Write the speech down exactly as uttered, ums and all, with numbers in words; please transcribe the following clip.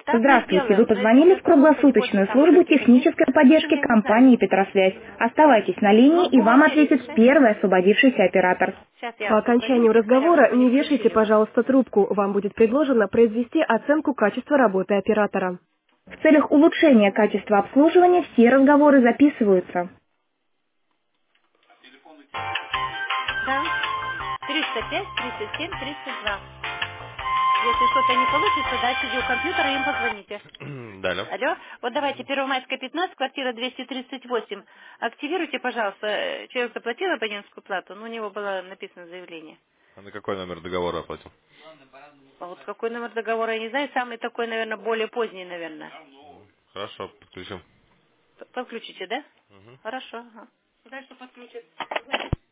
так мы Здравствуйте, вы сделаем. Но если позвонили не в остановка, не больше круглосуточную там службу шести минут, технической лучше поддержки я не знаю. компании «Петросвязь». Оставайтесь на Ну, линии, и вам бухгалтерии ответит решать. первый освободившийся оператор. Сейчас я По созвонюсь окончанию и понятно, разговора что не не вешайте, включили вас. пожалуйста, трубку. Вам будет предложено произвести оценку качества работы оператора. В целях улучшения качества обслуживания все разговоры записываются. Да. триста пять, тридцать семь, тридцать два. Если что-то не получится, дайте видеокомпьютер и им позвоните. Да, алло. Алло. Вот давайте, Первомайская, пятнадцать, квартира двести тридцать восемь. Активируйте, пожалуйста. Э, Человек заплатил абонентскую плату, но у него было написано заявление. А на какой номер договора оплатил? А вот какой номер договора, я не знаю. Самый такой, наверное, более поздний, наверное. Хорошо, подключим. П- Подключите, да? Мгм. Хорошо. Ага. Дальше подключит.